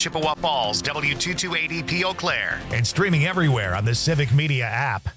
Chippewa Falls, W228EP Eau Claire. And streaming everywhere on the Civic Media app.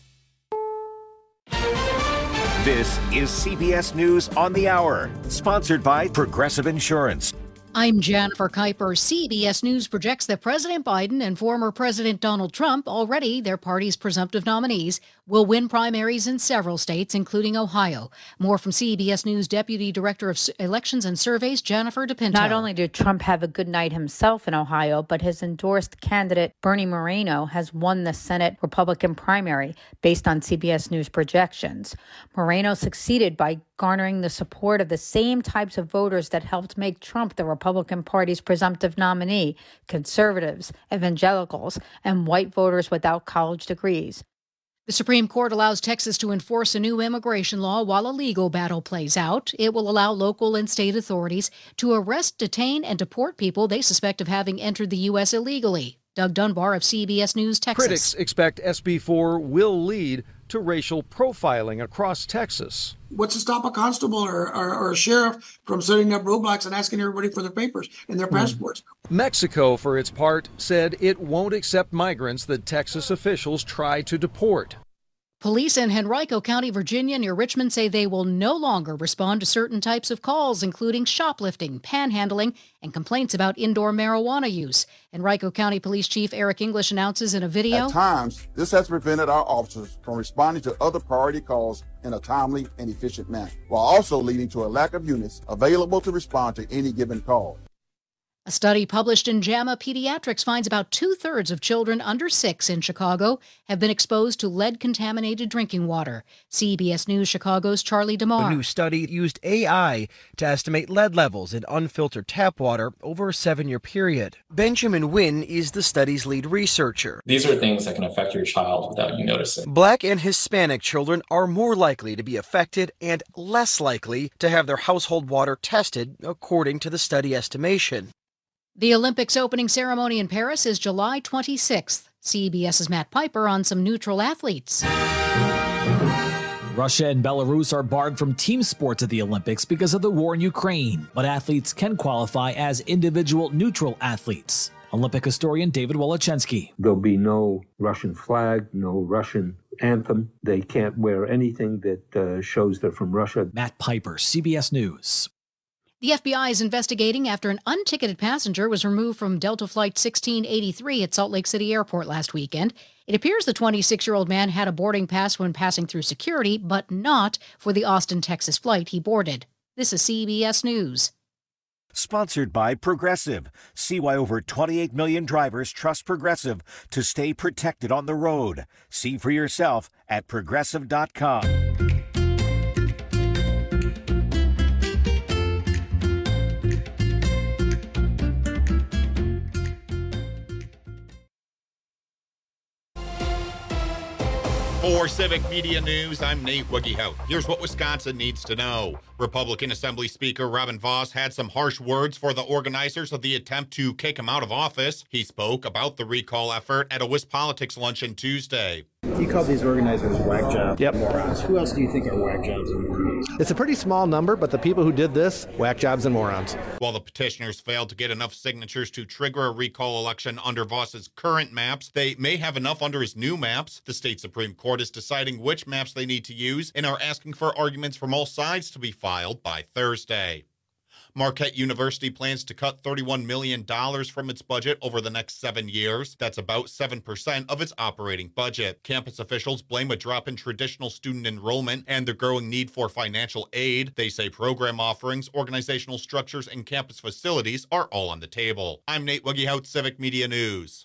This is CBS News on the Hour, sponsored by Progressive Insurance. I'm Jennifer Kuiper. CBS News projects that President Biden and former President Donald Trump, already their party's presumptive nominees, will win primaries in several states, including Ohio. More from CBS News Deputy Director of Elections and Surveys, Jennifer DePinto. Not only did Trump have a good night himself in Ohio, but his endorsed candidate, Bernie Moreno, has won the Senate Republican primary based on CBS News projections. Moreno succeeded by garnering the support of the same types of voters that helped make Trump the Republican Party's presumptive nominee: conservatives, evangelicals, and white voters without college degrees. The Supreme Court allows Texas to enforce a new immigration law while a legal battle plays out. It will allow local and state authorities to arrest, detain, and deport people they suspect of having entered the U.S. illegally. Doug Dunbar of CBS News, Texas. Critics expect SB 4 will lead to racial profiling across Texas. What's to stop a constable or a sheriff from setting up roadblocks and asking everybody for their papers and their passports? Mexico, for its part, said it won't accept migrants that Texas officials try to deport. Police in Henrico County, Virginia, near Richmond, say they will no longer respond to certain types of calls, including shoplifting, panhandling, and complaints about indoor marijuana use. Henrico County Police Chief Eric English announces in a video, "At times, this has prevented our officers from responding to other priority calls in a timely and efficient manner, while also leading to a lack of units available to respond to any given call." A study published in JAMA Pediatrics finds about 2/3 of children under 6 in Chicago have been exposed to lead-contaminated drinking water. CBS News Chicago's Charlie DeMar. The new study used AI to estimate lead levels in unfiltered tap water over a 7-year period. Benjamin Wynn is the study's lead researcher. These are things that can affect your child without you noticing. Black and Hispanic children are more likely to be affected and less likely to have their household water tested, according to the study estimation. The Olympics opening ceremony in Paris is July 26th. CBS's Matt Piper on some neutral athletes. Russia and Belarus are barred from team sports at the Olympics because of the war in Ukraine, but athletes can qualify as individual neutral athletes. Olympic historian David Wolochensky. There'll be no Russian flag, no Russian anthem. They can't wear anything that shows they're from Russia. Matt Piper, CBS News. The FBI is investigating after an unticketed passenger was removed from Delta Flight 1683 at Salt Lake City Airport last weekend. It appears the 26-year-old man had a boarding pass when passing through security, but not for the Austin, Texas flight he boarded. This is CBS News. Sponsored by Progressive. See why over 28 million drivers trust Progressive to stay protected on the road. See for yourself at Progressive.com. 4 Civic Media News, I'm Nate Wiggyhout. Here's what Wisconsin needs to know. Republican Assembly Speaker Robin Vos had some harsh words for the organizers of the attempt to kick him out of office. He spoke about the recall effort at a WisPolitics luncheon Tuesday. You called these organizers whack jobs, morons. Who else do you think are whack jobs and morons? It's a pretty small number, but the people who did this, whack jobs and morons. While the petitioners failed to get enough signatures to trigger a recall election under Vos's current maps, they may have enough under his new maps. The state Supreme Court is deciding which maps they need to use and are asking for arguments from all sides to be filed by Thursday. Marquette University plans to cut $31 million from its budget over the next 7 years. That's about 7% of its operating budget. Campus officials blame a drop in traditional student enrollment and the growing need for financial aid. They say program offerings, organizational structures, and campus facilities are all on the table. I'm Nate Wiggyhout, Civic Media News.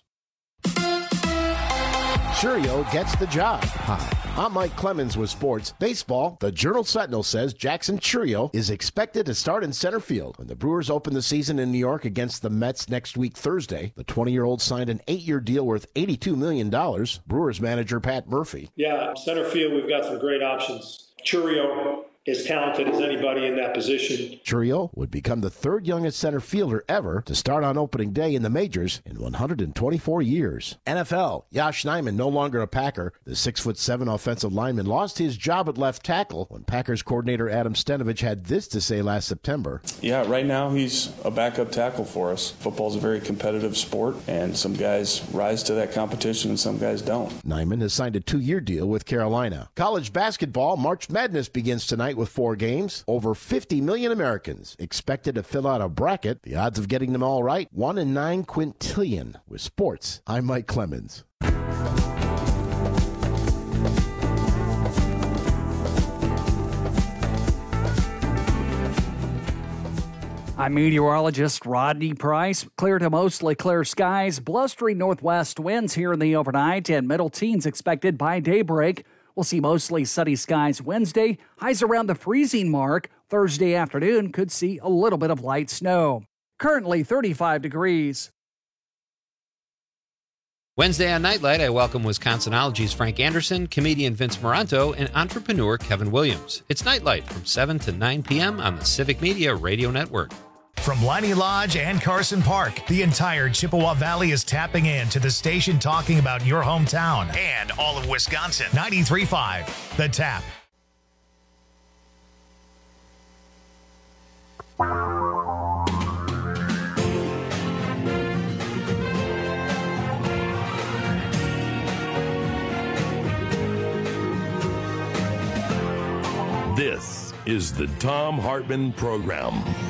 Churio gets the job. Hi, I'm Mike Clemens with Sports Baseball. The Journal-Sentinel says Jackson Churio is expected to start in center field when the Brewers open the season in New York against the Mets next week Thursday. The 20-year-old signed an 8-year deal worth $82 million. Brewers manager Pat Murphy. Yeah, center field, we've got some great options. Churio, as talented as anybody in that position. Chourio would become the third youngest center fielder ever to start on opening day in the majors in 124 years. NFL, Yosh Nijman no longer a Packer. The 6'7" offensive lineman lost his job at left tackle when Packers coordinator Adam Stenavich had this to say last September. Yeah, right now he's a backup tackle for us. Football's a very competitive sport, and some guys rise to that competition and some guys don't. Nijman has signed a 2-year deal with Carolina. College basketball, March Madness begins tonight with 4 games. Over 50 million Americans expected to fill out a bracket. The odds of getting them all right, 1 in 9 quintillion. With sports, I'm Mike Clemens. I'm meteorologist Rodney Price. Clear to mostly clear skies, blustery northwest winds here in the overnight, and middle teens expected by daybreak. We'll see mostly sunny skies Wednesday, highs around the freezing mark. Thursday afternoon could see a little bit of light snow. Currently 35 degrees. Wednesday on Nightlight, I welcome Wisconsinology's Frank Anderson, comedian Vince Moranto, and entrepreneur Kevin Williams. It's Nightlight from 7 to 9 p.m. on the Civic Media Radio Network. From Leinie Lodge and Carson Park, the entire Chippewa Valley is tapping in to the station talking about your hometown and all of Wisconsin. 93.5, The Tap. This is the Thom Hartmann Program.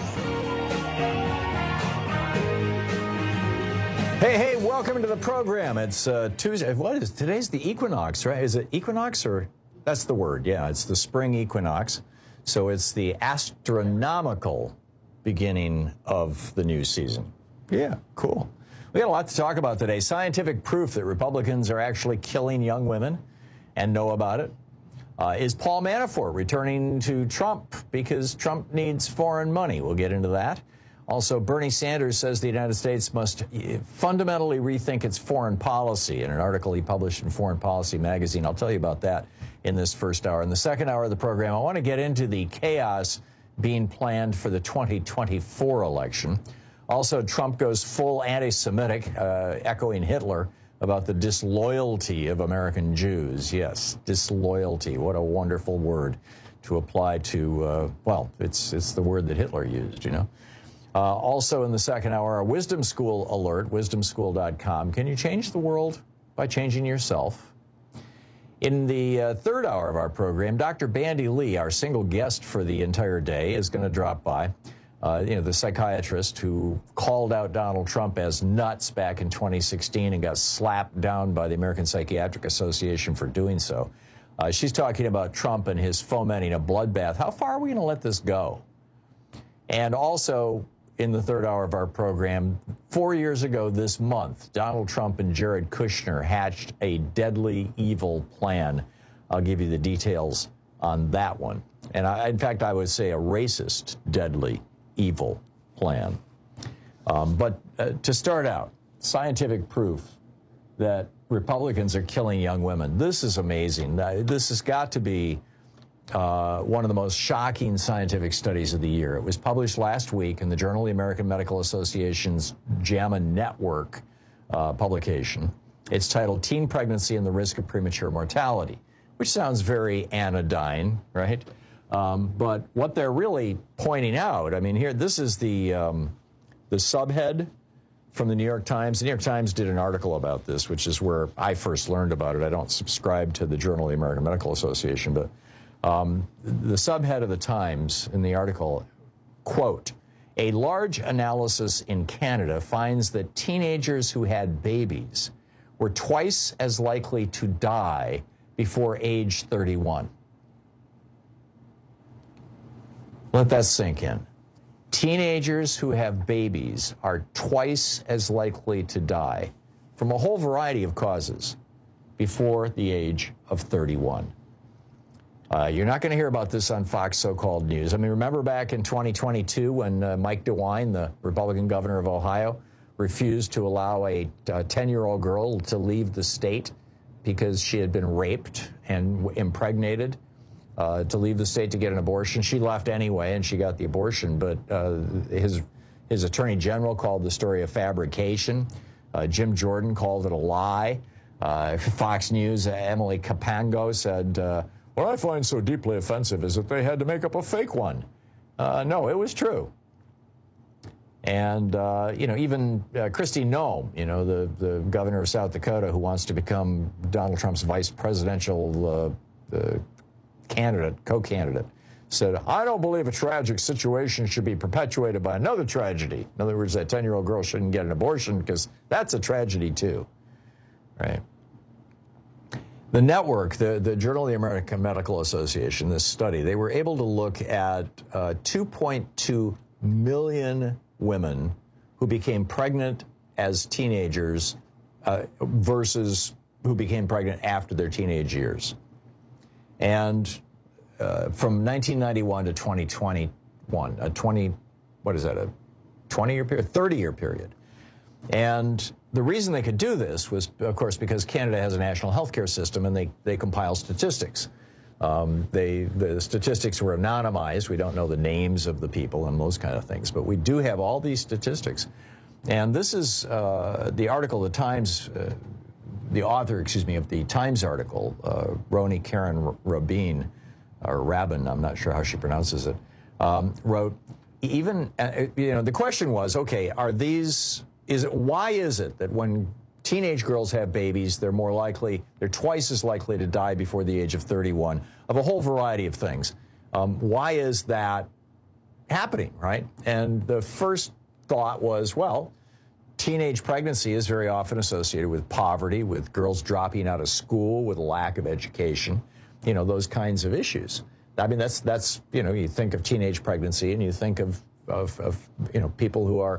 Hey, welcome to the program. It's Tuesday. What is today's the equinox, right? Is it equinox or that's the word? Yeah, it's the spring equinox. So it's the astronomical beginning of the new season. Yeah, cool. We got a lot to talk about today. Scientific proof that Republicans are actually killing young women and know about it. Is Paul Manafort returning to Trump because Trump needs foreign money? We'll get into that. Also, Bernie Sanders says the United States must fundamentally rethink its foreign policy in an article he published in Foreign Policy magazine. I'll tell you about that in this first hour. In the second hour of the program, I want to get into the chaos being planned for the 2024 election. Also, Trump goes full anti-Semitic, echoing Hitler about the disloyalty of American Jews. Yes, disloyalty. What a wonderful word to apply to, well, it's the word that Hitler used, you know. Also in the second hour, a Wisdom School alert, wisdomschool.com. Can you change the world by changing yourself? In the third hour of our program, Dr. Bandy Lee, our single guest for the entire day, is going to drop by. The psychiatrist who called out Donald Trump as nuts back in 2016 and got slapped down by the American Psychiatric Association for doing so. She's talking about Trump and his fomenting a bloodbath. How far are we going to let this go? And also, in the third hour of our program, 4 years ago this month, Donald Trump and Jared Kushner hatched a deadly, evil plan. I'll give you the details on that one. And in fact, I would say a racist, deadly, evil plan. But to start out, scientific proof that Republicans are killing young women. This is amazing. This has got to be one of the most shocking scientific studies of the year. It was published last week in the Journal of the American Medical Association's JAMA Network publication. It's titled Teen Pregnancy and the Risk of Premature Mortality, which sounds very anodyne, right? But what they're really pointing out, I mean, here, this is the subhead from the New York Times. The New York Times did an article about this, which is where I first learned about it. I don't subscribe to the Journal of the American Medical Association, but the subhead of the Times in the article, quote, a large analysis in Canada finds that teenagers who had babies were twice as likely to die before age 31. Let that sink in. Teenagers who have babies are twice as likely to die from a whole variety of causes before the age of 31. You're not going to hear about this on Fox so-called news. I mean, remember back in 2022 when Mike DeWine, the Republican governor of Ohio, refused to allow a 10-year-old girl to leave the state because she had been raped and impregnated to leave the state to get an abortion. She left anyway, and she got the abortion, but his attorney general called the story a fabrication. Jim Jordan called it a lie. Fox News' Emily Capango said, what I find so deeply offensive is that they had to make up a fake one. No, it was true. And, even Kristi Noem, the governor of South Dakota who wants to become Donald Trump's vice presidential co-candidate, said, I don't believe a tragic situation should be perpetuated by another tragedy. In other words, that 10-year-old girl shouldn't get an abortion because that's a tragedy too, right? The network, the Journal of the American Medical Association, this study, they were able to look at 2.2 million women who became pregnant as teenagers versus who became pregnant after their teenage years. And from 1991 to 2021, a 20-year period, 30-year period. And the reason they could do this was, of course, because Canada has a national healthcare system and they compile statistics. The statistics were anonymized. We don't know the names of the people and those kind of things, but we do have all these statistics. And this is the article, the Times, the author, of the Times article, Roni Karen Rabin, or Rabin, I'm not sure how she pronounces it, wrote, the question was, okay, why is it that when teenage girls have babies, they're twice as likely to die before the age of 31 of a whole variety of things? Why is that happening, right? And the first thought was, well, teenage pregnancy is very often associated with poverty, with girls dropping out of school, with a lack of education, those kinds of issues. I mean, that's you think of teenage pregnancy and you think of people who are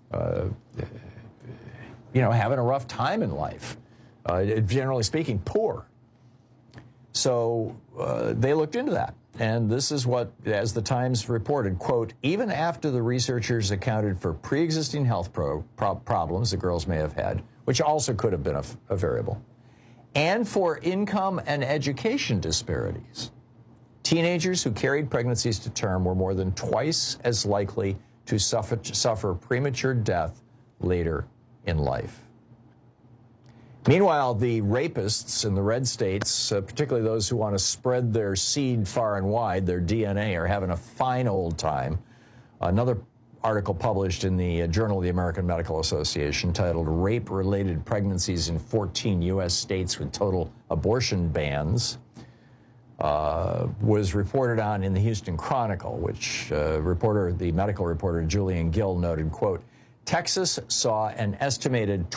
having a rough time in life, generally speaking, poor. So they looked into that. And this is what, as the Times reported, quote, even after the researchers accounted for pre-existing health problems the girls may have had, which also could have been a variable, and for income and education disparities, teenagers who carried pregnancies to term were more than twice as likely to suffer premature death later in life. Meanwhile, the rapists in the red states, particularly those who want to spread their seed far and wide, their DNA, are having a fine old time. Another article published in the Journal of the American Medical Association titled Rape-Related Pregnancies in 14 U.S. States with Total Abortion Bans was reported on in the Houston Chronicle, which the medical reporter Julian Gill noted, quote, Texas saw an estimated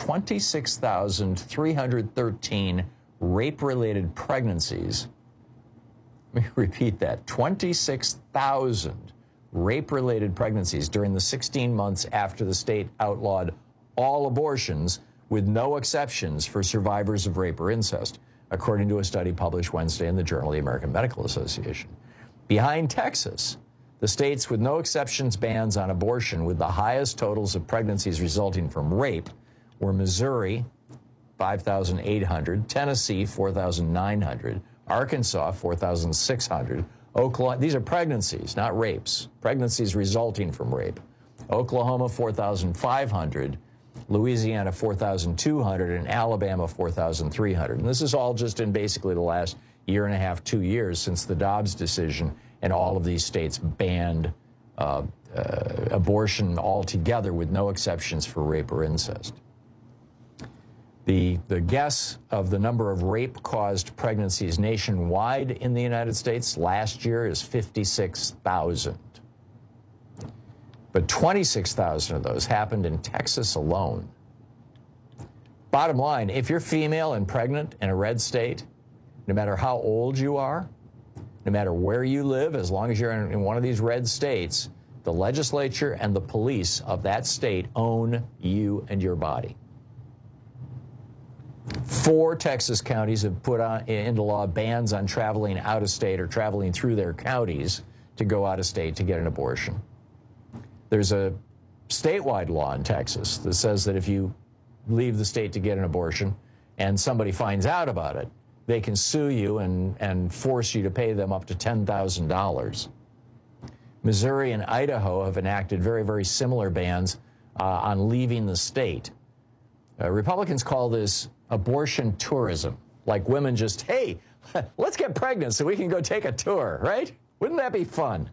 26,313 rape-related pregnancies. Let me repeat that, 26,000 rape-related pregnancies during the 16 months after the state outlawed all abortions, with no exceptions for survivors of rape or incest, according to a study published Wednesday in the Journal of the American Medical Association. Behind Texas, the states with no exceptions bans on abortion with the highest totals of pregnancies resulting from rape were Missouri, 5,800, Tennessee, 4,900, Arkansas, 4,600, Oklahoma, these are pregnancies, not rapes, pregnancies resulting from rape, Oklahoma, 4,500, Louisiana, 4,200, and Alabama, 4,300. And this is all just in basically the last year and a half, 2 years since the Dobbs decision, and all of these states banned abortion altogether with no exceptions for rape or incest. The guess of the number of rape-caused pregnancies nationwide in the United States last year is 56,000. But 26,000 of those happened in Texas alone. Bottom line, if you're female and pregnant in a red state, no matter how old you are, no matter where you live, as long as you're in one of these red states, the legislature and the police of that state own you and your body. 4 Texas counties have put into law bans on traveling out of state or traveling through their counties to go out of state to get an abortion. There's a statewide law in Texas that says that if you leave the state to get an abortion and somebody finds out about it, they can sue you and force you to pay them up to $10,000. Missouri and Idaho have enacted very, very similar bans on leaving the state. Republicans call this abortion tourism, like women just, hey, let's get pregnant so we can go take a tour, right? Wouldn't that be fun?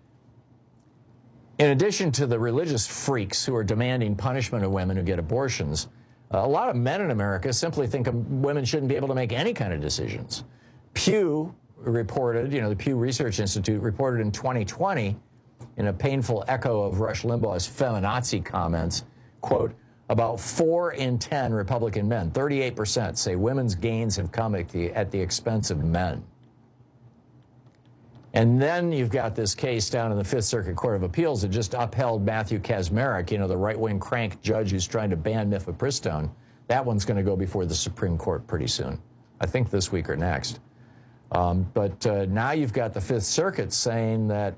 In addition to the religious freaks who are demanding punishment of women who get abortions, a lot of men in America simply think women shouldn't be able to make any kind of decisions. Pew reported, the Pew Research Institute reported in 2020, in a painful echo of Rush Limbaugh's feminazi comments, quote, about 4 in 10 Republican men, 38%, say women's gains have come at the expense of men. And then you've got this case down in the Fifth Circuit Court of Appeals that just upheld Matthew Kacsmaryk, the right-wing crank judge who's trying to ban mifepristone. That one's going to go before the Supreme Court pretty soon, I think this week or next. But now you've got the Fifth Circuit saying that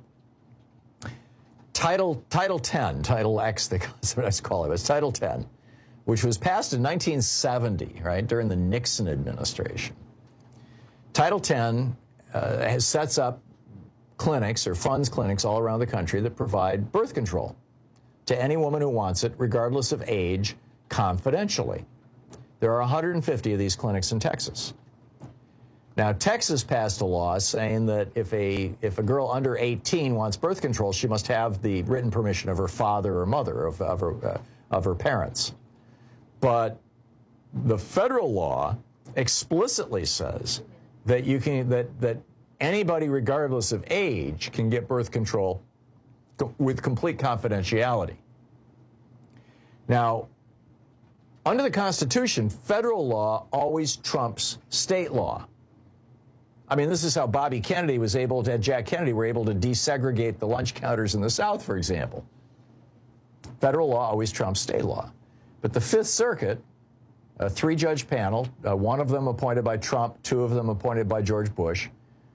Title 10, Title X, that's what I call it, was Title 10, which was passed in 1970, right, during the Nixon administration. Title 10 sets up clinics or funds clinics all around the country that provide birth control to any woman who wants it, regardless of age, confidentially. There are 150 of these clinics in Texas. Now, Texas passed a law saying that if a girl under 18 wants birth control, she must have the written permission of her father or mother, of her parents. But the federal law explicitly says that that anybody, regardless of age, can get birth control with complete confidentiality. Now, under the Constitution, federal law always trumps state law. I mean, this is how Bobby Kennedy was able to, Jack Kennedy were able to desegregate the lunch counters in the South, for example. Federal law always trumps state law. But the Fifth Circuit, a 3-judge panel, one of them appointed by Trump, 2 of them appointed by George Bush,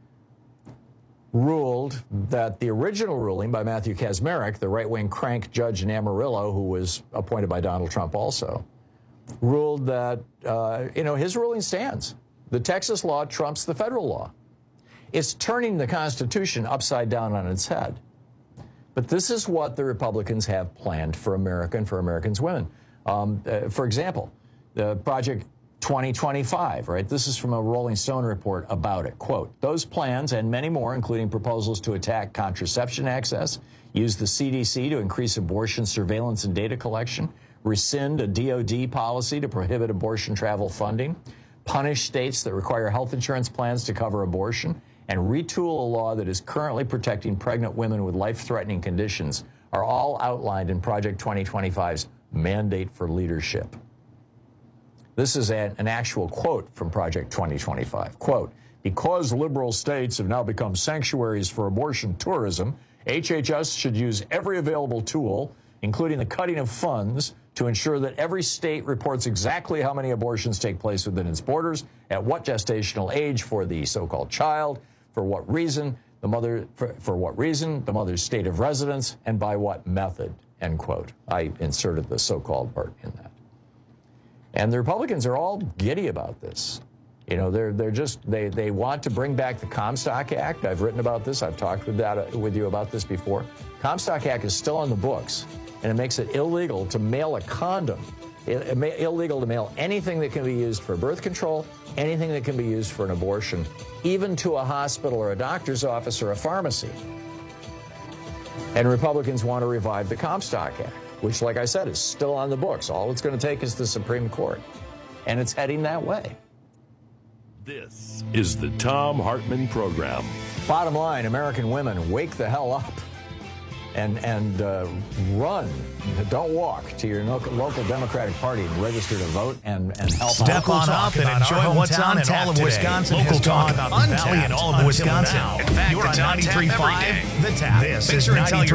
ruled that the original ruling by Matthew Kacsmaryk, the right-wing crank judge in Amarillo, who was appointed by Donald Trump also, ruled that, his ruling stands. The Texas law trumps the federal law. It's turning the Constitution upside down on its head. But this is what the Republicans have planned for America and for Americans' women. For example, the Project 2025, right? This is from a Rolling Stone report about it. Quote, those plans and many more, including proposals to attack contraception access, use the CDC to increase abortion surveillance and data collection, rescind a DOD policy to prohibit abortion travel funding, punish states that require health insurance plans to cover abortion, and retool a law that is currently protecting pregnant women with life-threatening conditions are all outlined in Project 2025's Mandate for Leadership. This is an actual quote from Project 2025. Quote, because liberal states have now become sanctuaries for abortion tourism, HHS should use every available tool, including the cutting of funds, to ensure that every state reports exactly how many abortions take place within its borders, at what gestational age for the so-called child, for what reason, the mother's state of residence, and by what method, end quote. I inserted the so-called part in that. And the Republicans are all giddy about this. They want to bring back the Comstock Act. I've written about this. I've talked with you about this before. Comstock Act is still on the books, and it makes it illegal to mail a condom, illegal to mail anything that can be used for birth control, anything that can be used for an abortion, even to a hospital or a doctor's office or a pharmacy. And Republicans want to revive the Comstock Act, which, like I said, is still on the books. All it's going to take is the Supreme Court. And it's heading that way. This is the Thom Hartmann Program. Bottom line, American women, wake the hell up and run. Don't walk to your local Democratic Party and register to vote and help out. Step on up and enjoy what's on in all of Wisconsin. Local talk about the Valley and all of Wisconsin. In fact, you're on 93.5 The Tap. This is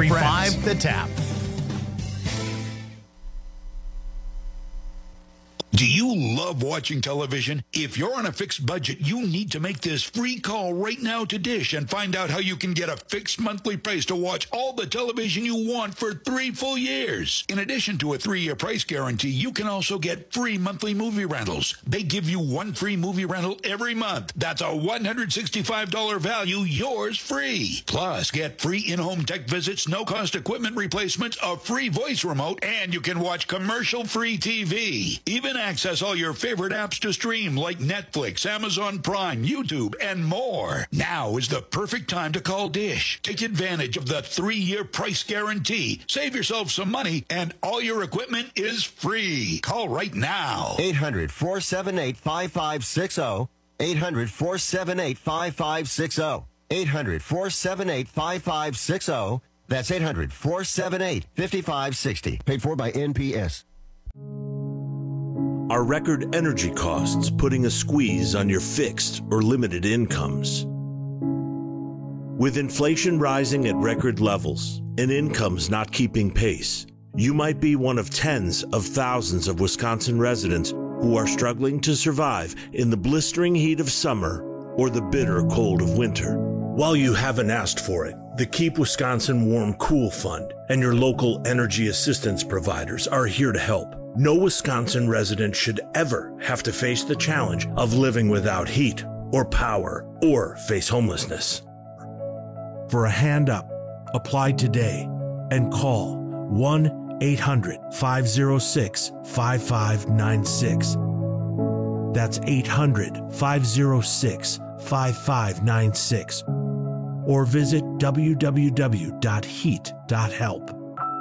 93.5 The Tap. Do you love watching television? If you're on a fixed budget, you need to make this free call right now to Dish and find out how you can get a fixed monthly price to watch all the television you want for 3 full years. In addition to a 3-year price guarantee, you can also get free monthly movie rentals. They give you 1 free movie rental every month. That's a $165 value, yours free. Plus, get free in-home tech visits, no-cost equipment replacements, a free voice remote, and you can watch commercial-free TV. Even access all your favorite apps to stream like Netflix, Amazon Prime, YouTube, and more. Now is the perfect time to call Dish. Take advantage of the 3-year price guarantee. Save yourself some money, and all your equipment is free. Call right now. 800-478-5560. 800-478-5560. 800-478-5560. That's 800-478-5560. Paid for by NPS. Are record energy costs putting a squeeze on your fixed or limited incomes? With inflation rising at record levels and incomes not keeping pace, you might be one of tens of thousands of Wisconsin residents who are struggling to survive in the blistering heat of summer or the bitter cold of winter. While you haven't asked for it, the Keep Wisconsin Warm Cool Fund and your local energy assistance providers are here to help. No Wisconsin resident should ever have to face the challenge of living without heat or power or face homelessness. For a hand up, apply today and call 1-800-506-5596. That's 800-506-5596. Or visit www.heat.help.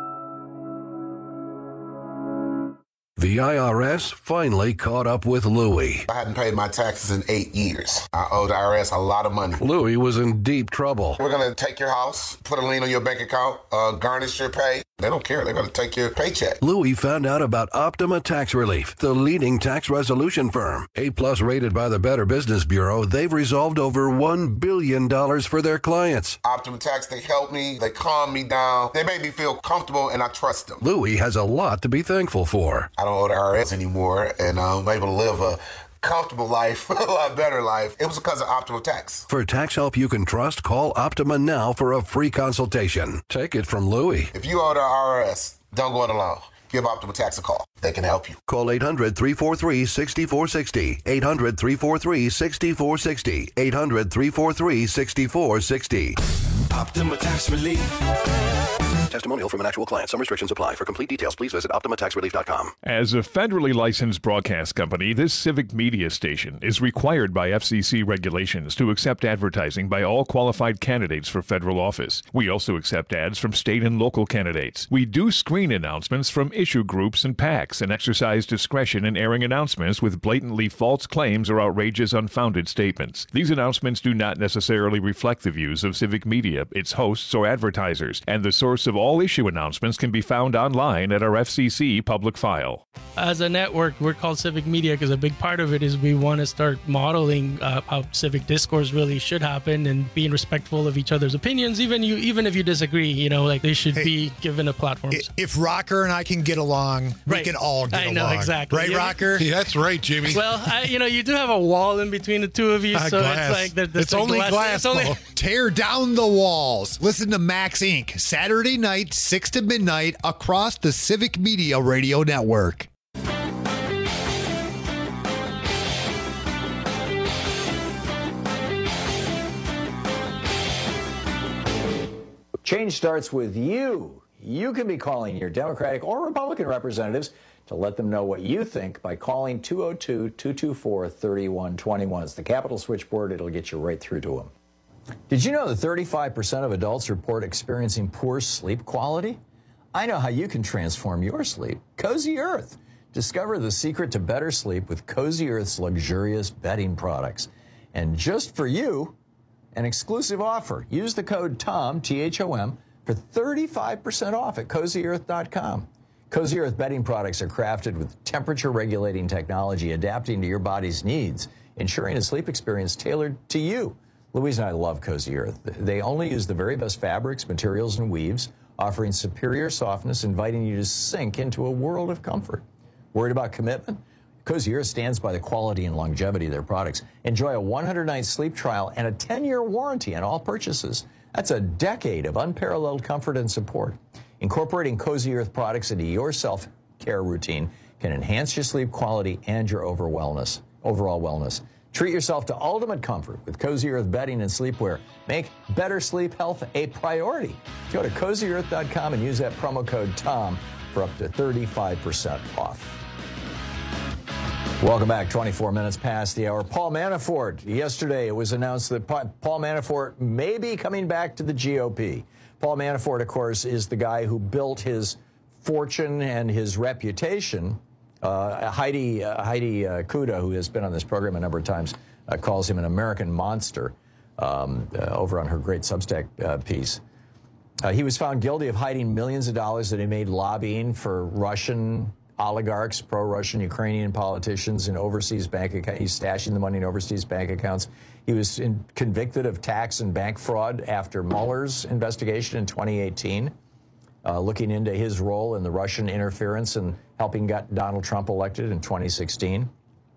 The IRS finally caught up with Louie. I hadn't paid my taxes in 8 years. I owed the IRS a lot of money. Louie was in deep trouble. We're going to take your house, put a lien on your bank account, garnish your pay. They don't care. They're going to take your paycheck. Louie found out about Optima Tax Relief, the leading tax resolution firm. A-plus rated by the Better Business Bureau, they've resolved over $1 billion for their clients. Optima Tax, they helped me. They calmed me down. They made me feel comfortable, and I trust them. Louie has a lot to be thankful for. I don't owe the IRS anymore, and I'm able to live a comfortable life, a lot better life. It was because of Optima Tax. For tax help you can trust, call Optima now for a free consultation. Take it from Louie. If you owe the IRS, don't go it alone. Give Optima Tax a call. They can help you. Call 800-343-6460. 800-343-6460. 800-343-6460. Optima Tax Relief. Testimonial from an actual client. Some restrictions apply. For complete details, please visit OptimaTaxRelief.com. As a federally licensed broadcast company, this civic media station is required by FCC regulations to accept advertising by all qualified candidates for federal office. We also accept ads from state and local candidates. We do screen announcements from issue groups and PACs and exercise discretion in airing announcements with blatantly false claims or outrageous, unfounded statements. These announcements do not necessarily reflect the views of civic media, its hosts, or advertisers, and the source of all issue announcements can be found online at our FCC public file. As a network, we're called Civic Media because a big part of it is we want to start modeling how civic discourse really should happen and being respectful of each other's opinions, even if you disagree. Like they should be given a platform. If Rocker and I can get along, we can all get along. I know, exactly. Right, Rocker? Yeah, that's right, Jimmy. Well, you do have a wall in between the two of you, so glass. It's like it's only glass. Tear down the walls. Listen to Max Inc. Saturday night, 6 to midnight, across the Civic Media Radio Network. Change starts with you. You can be calling your Democratic or Republican representatives to let them know what you think by calling 202-224-3121. It's the Capitol switchboard. It'll get you right through to them. Did you know that 35% of adults report experiencing poor sleep quality? I know how you can transform your sleep. Cozy Earth. Discover the secret to better sleep with Cozy Earth's luxurious bedding products. And just for you, an exclusive offer. Use the code TOM, T-H-O-M, for 35% off at CozyEarth.com. Cozy Earth bedding products are crafted with temperature-regulating technology adapting to your body's needs, ensuring a sleep experience tailored to you. Louise and I love Cozy Earth. They only use the very best fabrics, materials, and weaves, offering superior softness, inviting you to sink into a world of comfort. Worried about commitment? Cozy Earth stands by the quality and longevity of their products. Enjoy a 100-night sleep trial and a 10-year warranty on all purchases. That's a decade of unparalleled comfort and support. Incorporating Cozy Earth products into your self-care routine can enhance your sleep quality and your overall wellness. Treat yourself to ultimate comfort with Cozy Earth bedding and sleepwear. Make better sleep health a priority. Go to CozyEarth.com and use that promo code TOM for up to 35% off. Welcome back. 24 minutes past the hour. Paul Manafort. Yesterday, it was announced that Paul Manafort may be coming back to the GOP. Paul Manafort, of course, is the guy who built his fortune and his reputation. Heidi Kuda, who has been on this program a number of times, calls him an American monster over on her great Substack piece. He was found guilty of hiding millions of dollars that he made lobbying for Russian oligarchs, pro-Russian Ukrainian politicians in overseas bank accounts. He's stashing the money in overseas bank accounts. He was convicted of tax and bank fraud after Mueller's investigation in 2018, looking into his role in the Russian interference and helping get Donald Trump elected in 2016.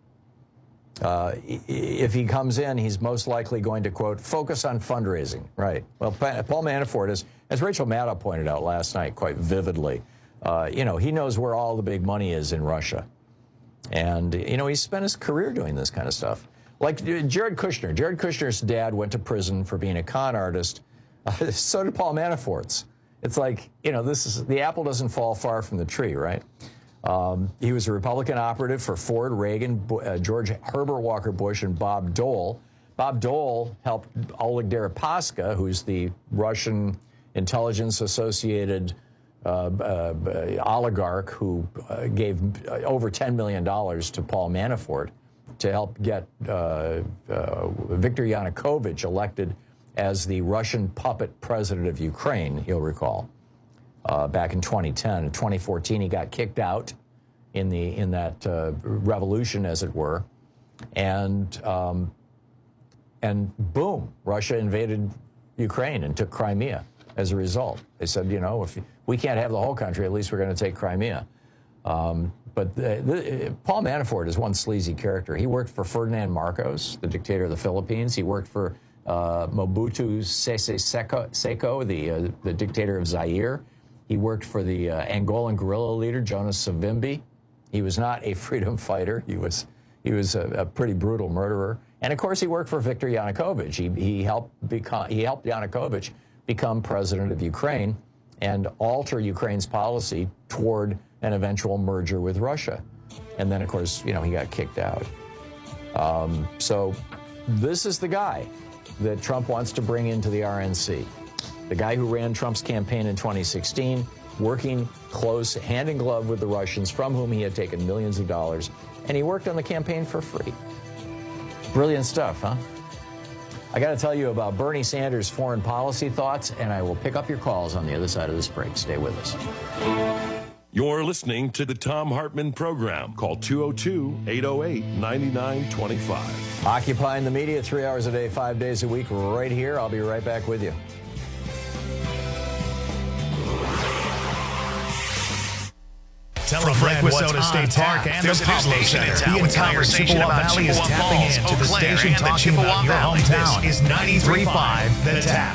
If he comes in, he's most likely going to, quote, focus on fundraising. Right. Well, Paul Manafort, as Rachel Maddow pointed out last night quite vividly, he knows where all the big money is in Russia. And, he's spent his career doing this kind of stuff. Like Jared Kushner. Jared Kushner's dad went to prison for being a con artist. So did Paul Manafort's. It's like, the apple doesn't fall far from the tree, right? He was a Republican operative for Ford, Reagan, George Herbert Walker Bush, and Bob Dole. Bob Dole helped Oleg Deripaska, who's the Russian intelligence-associated oligarch who gave over $10 million to Paul Manafort to help get Viktor Yanukovych elected as the Russian puppet president of Ukraine, you'll recall, back in 2010. In 2014, he got kicked out in that revolution, as it were, and boom, Russia invaded Ukraine and took Crimea. As a result, they said, if we can't have the whole country, at least we're going to take Crimea. But Paul Manafort is one sleazy character. He worked for Ferdinand Marcos, the dictator of the Philippines. He worked for Mobutu Sese Seko, the dictator of Zaire. He worked for the Angolan guerrilla leader, Jonas Savimbi. He was not a freedom fighter. He was a pretty brutal murderer. And, of course, he worked for Viktor Yanukovych. He helped Yanukovych become president of Ukraine and alter Ukraine's policy toward an eventual merger with Russia. And then, of course, he got kicked out. So this is the guy that Trump wants to bring into the RNC. The guy who ran Trump's campaign in 2016, working close, hand in glove with the Russians, from whom he had taken millions of dollars, and he worked on the campaign for free. Brilliant stuff, huh? I got to tell you about Bernie Sanders' foreign policy thoughts, and I will pick up your calls on the other side of this break. Stay with us. You're listening to the Thom Hartmann Program. Call 202-808-9925. Occupying the media 3 hours a day, 5 days a week, right here. I'll be right back with you. From Requisota State Park and the Pablo Center, the entire Chippewa Valley is tapping into the station talking about your hometown. Is 93.5 The Tap.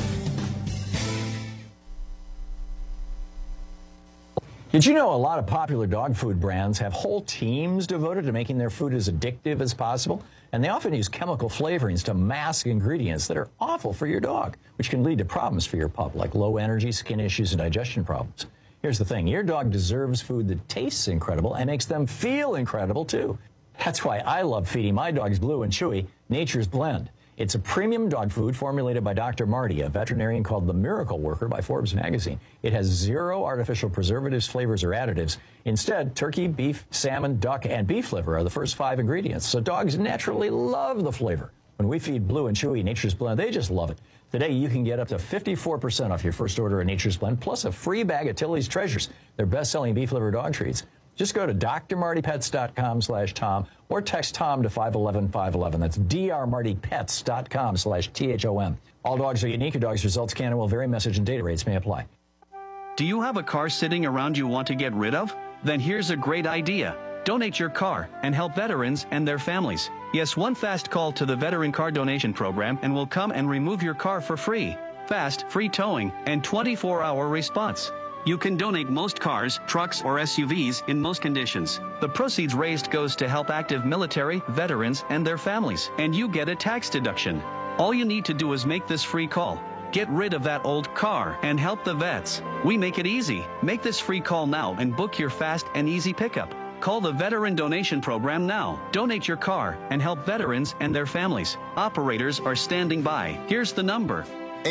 Did you know a lot of popular dog food brands have whole teams devoted to making their food as addictive as possible? And they often use chemical flavorings to mask ingredients that are awful for your dog, which can lead to problems for your pup, like low energy, skin issues, and digestion problems. Here's the thing. Your dog deserves food that tastes incredible and makes them feel incredible, too. That's why I love feeding my dogs Blue and Chewy Nature's Blend. It's a premium dog food formulated by Dr. Marty, a veterinarian called the Miracle Worker by Forbes magazine. It has 0 artificial preservatives, flavors, or additives. Instead, turkey, beef, salmon, duck, and beef liver are the first 5 ingredients, so dogs naturally love the flavor. When we feed Blue and Chewy Nature's Blend, they just love it. Today, you can get up to 54% off your first order of Nature's Blend, plus a free bag of Tilly's Treasures, their best-selling beef liver dog treats. Just go to drmartypets.com/Tom or text Tom to 511-511. That's drmartypets.com/THOM. All dogs are unique. Your dog's results can and will vary. Message and data rates may apply. Do you have a car sitting around you want to get rid of? Then here's a great idea. Donate your car and help veterans and their families. Yes, one fast call to the Veteran Car Donation Program and we'll come and remove your car for free. Fast, free towing, and 24-hour response. You can donate most cars, trucks, or SUVs in most conditions. The proceeds raised goes to help active military, veterans, and their families, and you get a tax deduction. All you need to do is make this free call. Get rid of that old car and help the vets. We make it easy. Make this free call now and book your fast and easy pickup. Call the Veteran Donation Program now. Donate your car and help veterans and their families. Operators are standing by. Here's the number.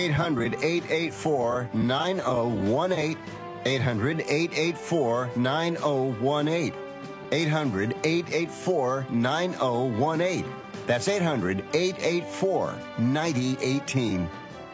800-884-9018. 800-884-9018. 800-884-9018. That's 800-884-9018.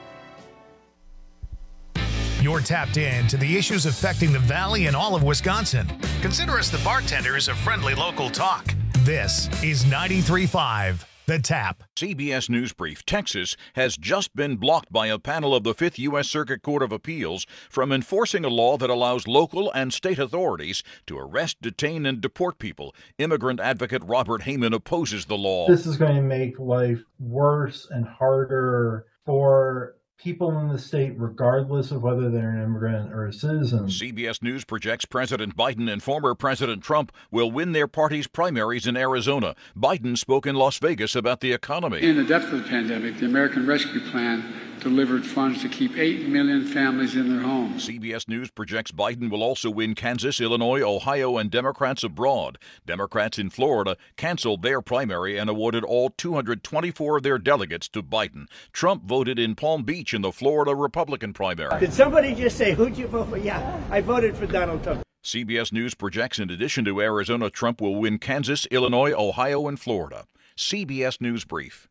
You're tapped in to the issues affecting the Valley and all of Wisconsin. Consider us the bartenders of friendly local talk. This is 93.5 The Tap. CBS News Brief. Texas has just been blocked by a panel of the 5th U.S. Circuit Court of Appeals from enforcing a law that allows local and state authorities to arrest, detain, and deport people. Immigrant advocate Robert Heyman opposes the law. This is going to make life worse and harder for people in the state, regardless of whether they're an immigrant or a citizen. CBS News projects President Biden and former President Trump will win their party's primaries in Arizona. Biden spoke in Las Vegas about the economy. In the depth of the pandemic, the American Rescue Plan delivered funds to keep 8 million families in their homes. CBS News projects Biden will also win Kansas, Illinois, Ohio, and Democrats abroad. Democrats in Florida canceled their primary and awarded all 224 of their delegates to Biden. Trump voted in Palm Beach in the Florida Republican primary. Did somebody just say, who'd you vote for? Yeah, I voted for Donald Trump. CBS News projects in addition to Arizona, Trump will win Kansas, Illinois, Ohio, and Florida. CBS News Brief.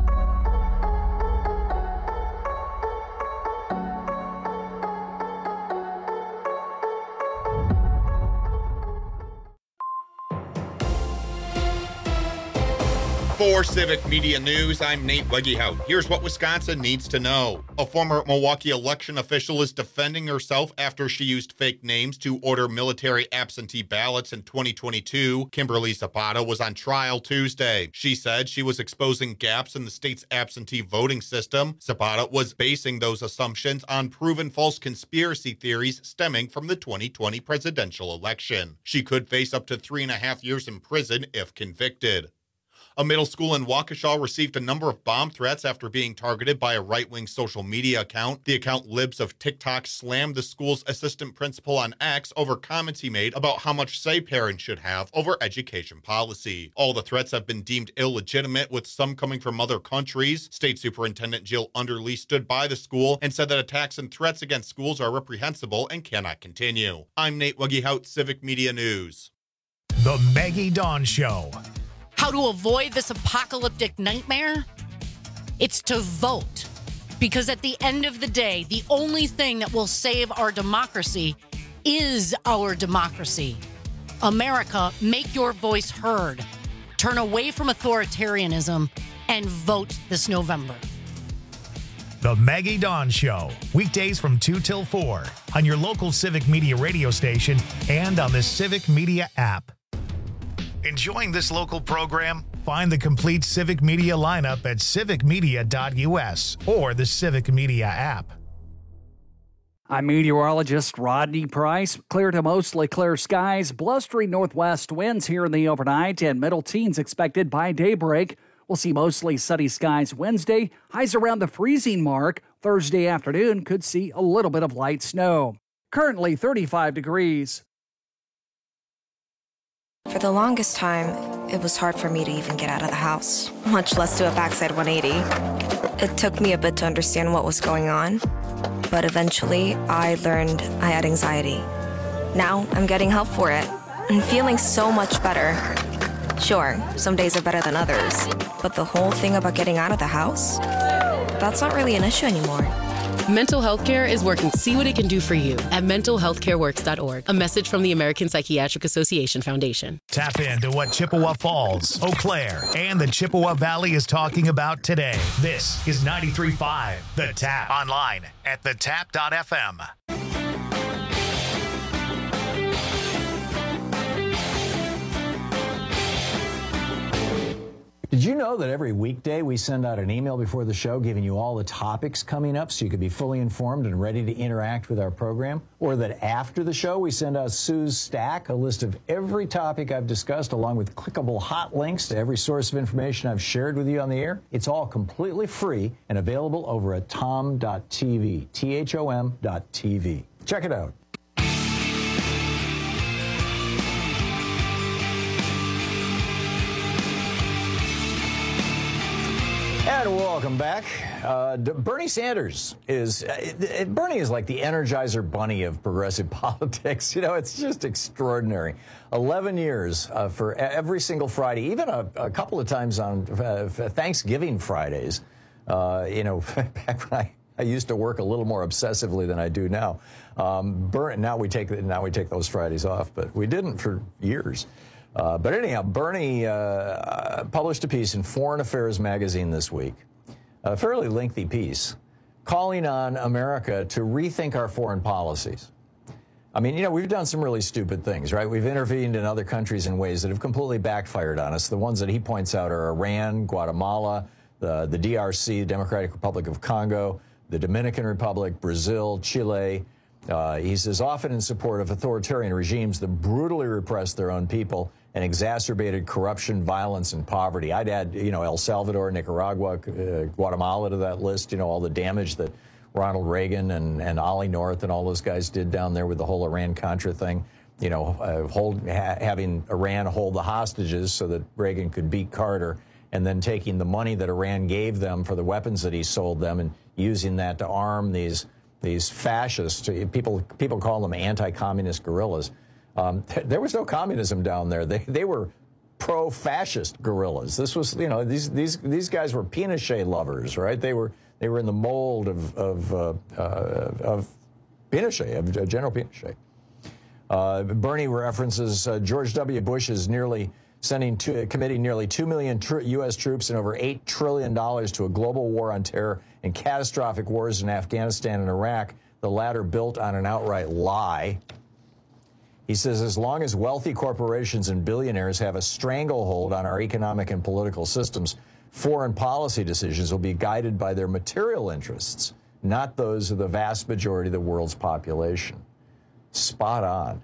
For Civic Media News, I'm Nate Wegehout. Here's what Wisconsin needs to know. A former Milwaukee election official is defending herself after she used fake names to order military absentee ballots in 2022. Kimberly Zapata was on trial Tuesday. She said she was exposing gaps in the state's absentee voting system. Zapata was basing those assumptions on proven false conspiracy theories stemming from the 2020 presidential election. She could face up to 3.5 years in prison if convicted. A middle school in Waukesha received a number of bomb threats after being targeted by a right-wing social media account. The account Libs of TikTok slammed the school's assistant principal on X over comments he made about how much say parents should have over education policy. All the threats have been deemed illegitimate, with some coming from other countries. State Superintendent Jill Underly stood by the school and said that attacks and threats against schools are reprehensible and cannot continue. I'm Nate Wegehout, Civic Media News. The Maggie Dawn Show. How to avoid this apocalyptic nightmare? It's to vote. Because at the end of the day, the only thing that will save our democracy is our democracy. America, make your voice heard. Turn away from authoritarianism and vote this November. The Maggie Dawn Show. Weekdays from 2 till 4 on your local Civic Media radio station and on the Civic Media app. Enjoying this local program? Find the complete Civic Media lineup at civicmedia.us or the Civic Media app. I'm meteorologist Rodney Price. Clear to mostly clear skies, blustery northwest winds here in the overnight, and middle teens expected by daybreak. We'll see mostly sunny skies Wednesday, highs around the freezing mark. Thursday afternoon could see a little bit of light snow. Currently 35 degrees. For the longest time, it was hard for me to even get out of the house, much less do a backside 180. It took me a bit to understand what was going on, but eventually I learned I had anxiety. Now I'm getting help for it and feeling so much better. Sure, some days are better than others, but the whole thing about getting out of the house, that's not really an issue anymore. Mental health care is working. See what it can do for you at mentalhealthcareworks.org. A message from the American Psychiatric Association Foundation. Tap into what Chippewa Falls, Eau Claire, and the Chippewa Valley is talking about today. This is 93.5 The Tap. Online at thetap.fm. Did you know that every weekday we send out an email before the show giving you all the topics coming up so you could be fully informed and ready to interact with our program? Or that after the show we send out Sue's Stack, a list of every topic I've discussed along with clickable hot links to every source of information I've shared with you on the air? It's all completely free and available over at tom.tv, THOM.tv. Check it out. And welcome back. Bernie Sanders is Bernie is like the Energizer Bunny of progressive politics. You know, it's just extraordinary. 11 years for every single Friday, even a couple of times on Thanksgiving Fridays. You know, back when I used to work a little more obsessively than I do now. Now we take those Fridays off, but we didn't for years. But anyhow, Bernie published a piece in Foreign Affairs magazine this week, a fairly lengthy piece, calling on America to rethink our foreign policies. I mean, you know, we've done some really stupid things, right? We've intervened in other countries in ways that have completely backfired on us. The ones that he points out are Iran, Guatemala, the DRC, the Democratic Republic of Congo, the Dominican Republic, Brazil, Chile. He says, often in support of authoritarian regimes that brutally repress their own people and exacerbated corruption, violence, and poverty. I'd add, you know, El Salvador, Nicaragua, Guatemala to that list, you know, all the damage that Ronald Reagan and Ollie North and all those guys did down there with the whole Iran-Contra thing, you know, having Iran hold the hostages so that Reagan could beat Carter, and then taking the money that Iran gave them for the weapons that he sold them and using that to arm these fascists. People call them anti-communist guerrillas. There was no communism down there. They were pro-fascist guerrillas. This was, you know, these guys were Pinochet lovers, right? They were in the mold of Pinochet, of General Pinochet. Bernie references George W. Bush is committing nearly 2 million U.S. troops and over $8 trillion to a global war on terror and catastrophic wars in Afghanistan and Iraq, the latter built on an outright lie. He says, as long as wealthy corporations and billionaires have a stranglehold on our economic and political systems, foreign policy decisions will be guided by their material interests, not those of the vast majority of the world's population. Spot on.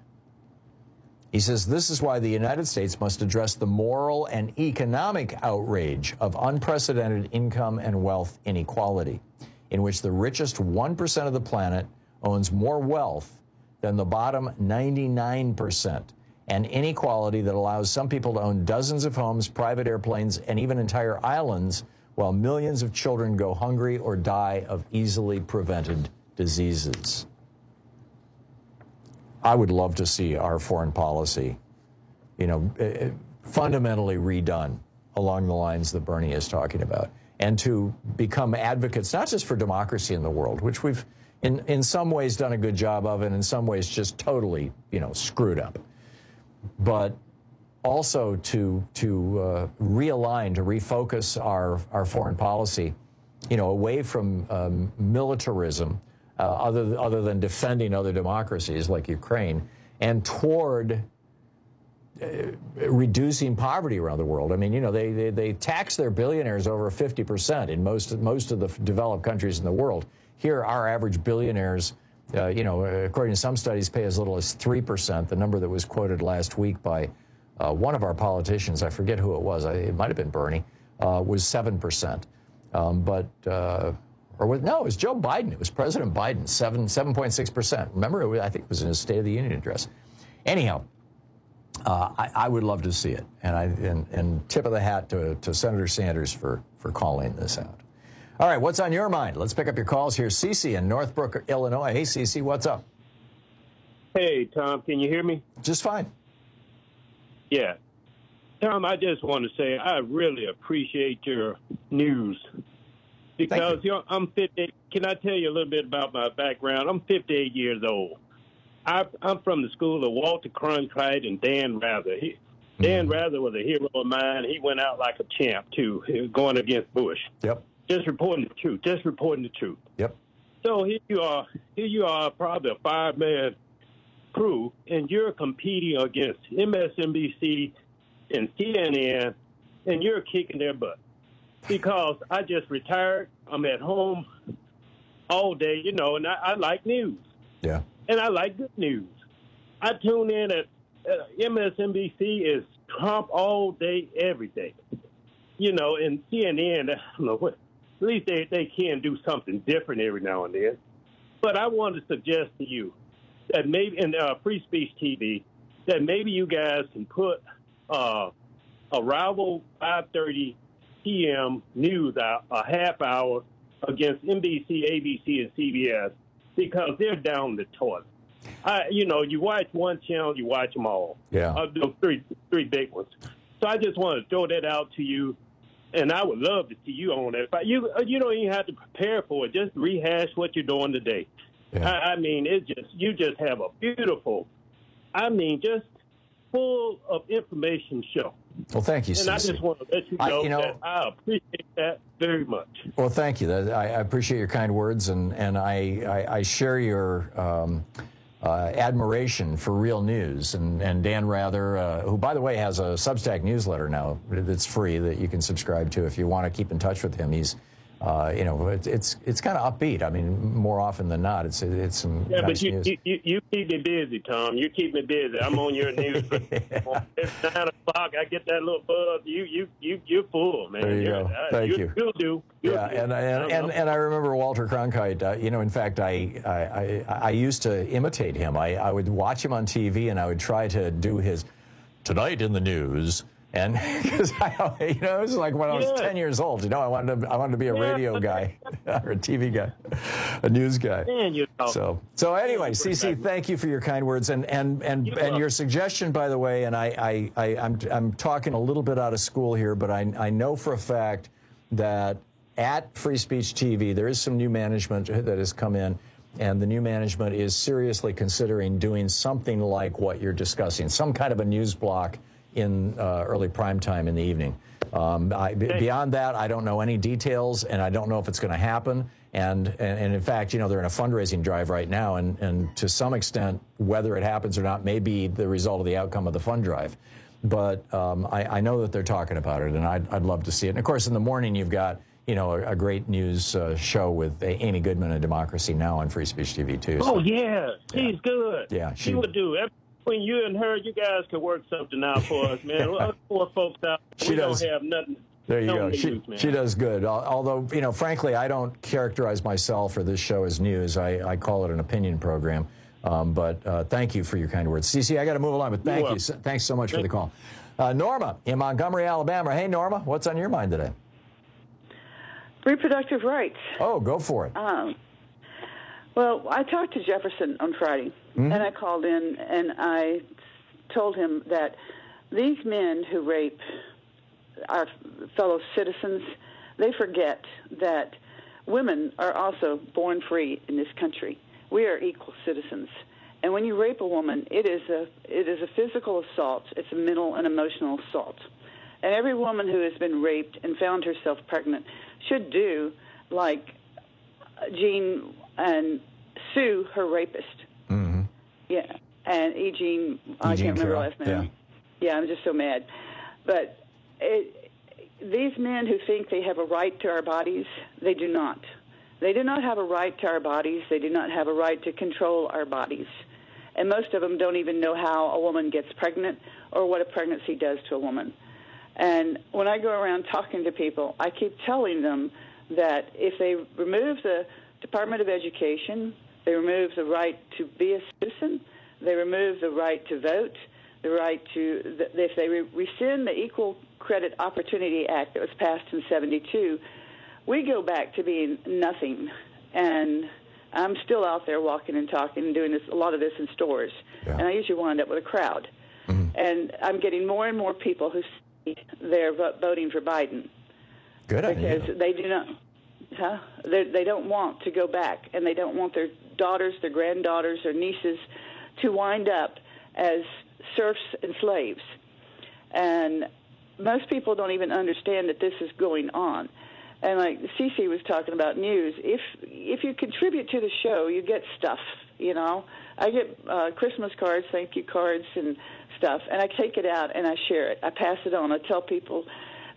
He says, this is why the United States must address the moral and economic outrage of unprecedented income and wealth inequality, in which the richest 1% of the planet owns more wealth than the bottom 99%, and inequality that allows some people to own dozens of homes, private airplanes, and even entire islands, while millions of children go hungry or die of easily prevented diseases. I would love to see our foreign policy, you know, fundamentally redone along the lines that Bernie is talking about, and to become advocates not just for democracy in the world, which we've in some ways done a good job of, and in some ways just totally, you know, screwed up, but also to realign, to refocus our foreign policy, you know, away from militarism, other than defending other democracies like Ukraine, and toward reducing poverty around the world. I mean, you know, they tax their billionaires over 50% in most of the developed countries in the world. Here, our average billionaires, you know, according to some studies, pay as little as 3%. The number that was quoted last week by one of our politicians, I forget who it was, it might have been Bernie, was 7%. It was Joe Biden. It was President Biden, 7.6%. Remember, I think it was in his State of the Union address. Anyhow, I would love to see it, and tip of the hat to Senator Sanders for calling this out. All right, what's on your mind? Let's pick up your calls. Here's Cece in Northbrook, Illinois. Hey, Cece, what's up? Hey, Tom, can you hear me? Just fine. Yeah. Tom, I just want to say I really appreciate your news. Because I'm 50. Can I tell you a little bit about my background? I'm 58 years old. I'm from the school of Walter Cronkite and Dan Rather. Dan Rather was a hero of mine. He went out like a champ, too, going against Bush. Yep. Just reporting the truth. Yep. So here you are, probably a 5-man crew, and you're competing against MSNBC and CNN and you're kicking their butt. Because I just retired. I'm at home all day, and I like news. Yeah. And I like good news. I tune in at MSNBC is Trump all day, every day. And CNN, I don't know what. At least they can do something different every now and then. But I want to suggest to you that maybe in Free Speech TV, that maybe you guys can put a rival 5:30 p.m. news out a half hour against NBC, ABC, and CBS because they're down the toilet. You watch one channel, you watch them all. Yeah. Those three big ones. So I just want to throw that out to you, and I would love to see you on that. But you don't even have to prepare for it. Just rehash what you're doing today. Yeah. You just have a beautiful, just full of information show. Well, thank you, and Cece. I just want to let you know that I appreciate that very much. Well, thank you. I appreciate your kind words, and I share your admiration for real news. And Dan Rather, who, by the way, has a Substack newsletter now that's free that you can subscribe to if you want to keep in touch with him. He's it's kind of upbeat. I mean, more often than not, it's some nice news. But you keep me busy, Tom. You keep me busy. I'm on your news. It's 9 o'clock. I get that little buzz. You're full, man. There you go. Thank you. You'll do. And I remember Walter Cronkite. In fact, I used to imitate him. I would watch him on TV, and I would try to do his "Tonight in the News." And because it was like when I was 10 years old, I wanted to be a radio guy or a TV guy, a news guy. So anyway, Cece, thank you for your kind words and your suggestion, by the way. And I'm talking a little bit out of school here, but I know for a fact that at Free Speech TV there is some new management that has come in. And the new management is seriously considering doing something like what you're discussing, some kind of a news block in early prime time in the evening. Beyond that, I don't know any details, and I don't know if it's going to happen. And in fact, they're in a fundraising drive right now, and to some extent, whether it happens or not may be the result of the outcome of the fund drive. But I know that they're talking about it, and I'd love to see it. And of course, in the morning, you've got a great news show with Amy Goodman of Democracy Now! On Free Speech TV too. So. Oh yeah, she's good. Yeah, she would do it. Between you and her, you guys could work something out for us, man. Us poor folks out, we don't have nothing. There you go. News, she does good. Although, frankly, I don't characterize myself or this show as news. I call it an opinion program. But thank you for your kind words. Cece, I got to move along, but thank you. Thanks so much for the call. Norma in Montgomery, Alabama. Hey, Norma, what's on your mind today? Reproductive rights. Oh, go for it. Well, I talked to Jefferson on Friday, and I called in, and I told him that these men who rape our fellow citizens, they forget that women are also born free in this country. We are equal citizens. And when you rape a woman, it is a physical assault. It's a mental and emotional assault. And every woman who has been raped and found herself pregnant should do like Jean and sue her rapist. Mm-hmm. Yeah, and Eugene I can't remember her last name. Yeah, I'm just so mad. But these men who think they have a right to our bodies, they do not. They do not have a right to our bodies. They do not have a right to control our bodies. And most of them don't even know how a woman gets pregnant or what a pregnancy does to a woman. And when I go around talking to people, I keep telling them that if they remove the Department of Education, they remove the right to be a citizen, they remove the right to vote, the right to, if they rescind the Equal Credit Opportunity Act that was passed in 1972, we go back to being nothing. And I'm still out there walking and talking and doing a lot of this in stores. Yeah. And I usually wind up with a crowd. Mm-hmm. And I'm getting more and more people who see they're voting for Biden. Good idea. Because they do not... They don't want to go back, and they don't want their daughters, their granddaughters, their nieces to wind up as serfs and slaves. And most people don't even understand that this is going on. And like Cece was talking about news, if you contribute to the show, you get stuff, I get Christmas cards, thank you cards and stuff, and I take it out and I share it. I pass it on. I tell people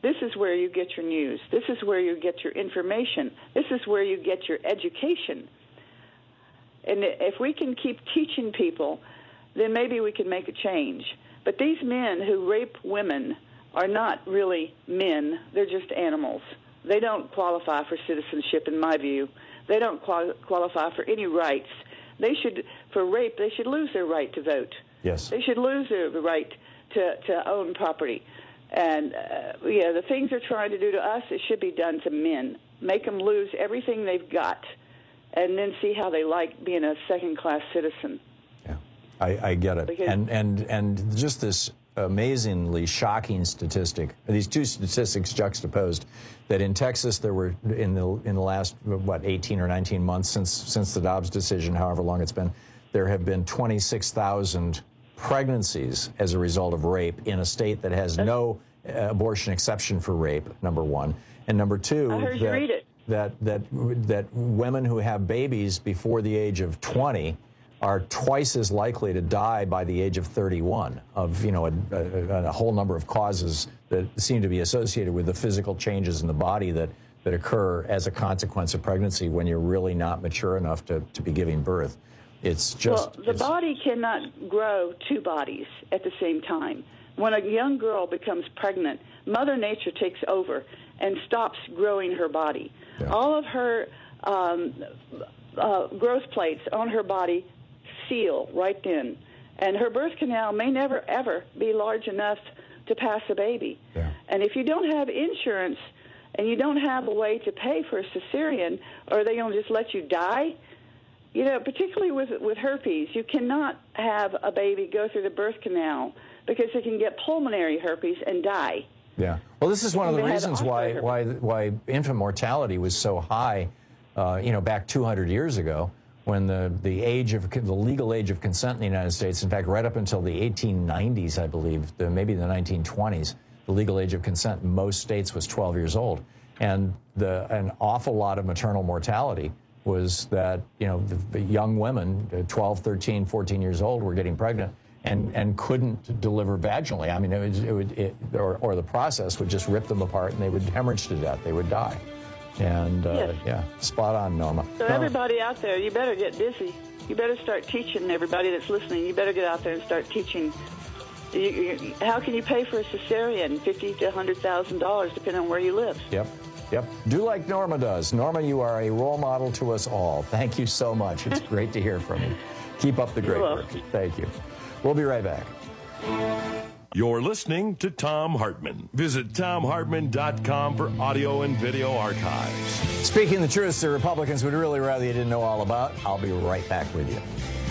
This is where you get your news. This is where you get your information. This is where you get your education. And if we can keep teaching people, then maybe we can make a change. But these men who rape women are not really men. They're just animals. They don't qualify for citizenship, in my view. They don't qualify for any rights. For rape, they should lose their right to vote. Yes. They should lose the right to own property. And, the things they're trying to do to us, it should be done to men. Make them lose everything they've got, and then see how they like being a second-class citizen. Yeah, I get it. Because and just this amazingly shocking statistic, these two statistics juxtaposed, that in Texas there were, in the last, 18 or 19 months since the Dobbs decision, however long it's been, there have been 26,000 pregnancies as a result of rape in a state that has no abortion exception for rape, number one. And number two, I heard you read it. that women who have babies before the age of 20 are twice as likely to die by the age of 31 of, a whole number of causes that seem to be associated with the physical changes in the body that occur as a consequence of pregnancy when you're really not mature enough to be giving birth. It's just... Well, the body cannot grow two bodies at the same time. When a young girl becomes pregnant, Mother Nature takes over and stops growing her body. Yeah. All of her growth plates on her body seal right then. And her birth canal may never, ever be large enough to pass a baby. Yeah. And if you don't have insurance and you don't have a way to pay for a cesarean, or are they going to just let you die? Particularly with herpes, you cannot have a baby go through the birth canal because they can get pulmonary herpes and die. Yeah. Well, this is one of the reasons why infant mortality was so high, back 200 years ago, when the legal age of consent in the United States, in fact, right up until the 1890s, I believe, maybe the 1920s, the legal age of consent in most states was 12 years old, and an awful lot of maternal mortality was that, the young women, 12, 13, 14 years old, were getting pregnant and couldn't deliver vaginally. I mean, or the process would just rip them apart and they would hemorrhage to death. They would die. And, yes. Spot on, Norma. So everybody out there, you better get busy. You better start teaching everybody that's listening. You better get out there and start teaching. How can you pay for a cesarean? $50,000 to $100,000, depending on where you live. Yep. Do like Norma does. Norma, you are a role model to us all. Thank you so much. It's great to hear from you. Keep up the great work. Thank you. We'll be right back. You're listening to Thom Hartmann. Visit ThomHartmann.com for audio and video archives. Speaking the truth, the Republicans would really rather you didn't know all about. I'll be right back with you.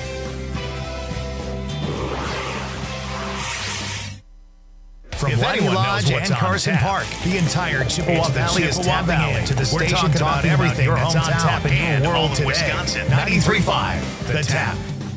From Valley Lodge and Carson Park, the entire Chippewa Valley is tapping into the station about everything that's on tap in your world today. Wisconsin 93.5, The Tap.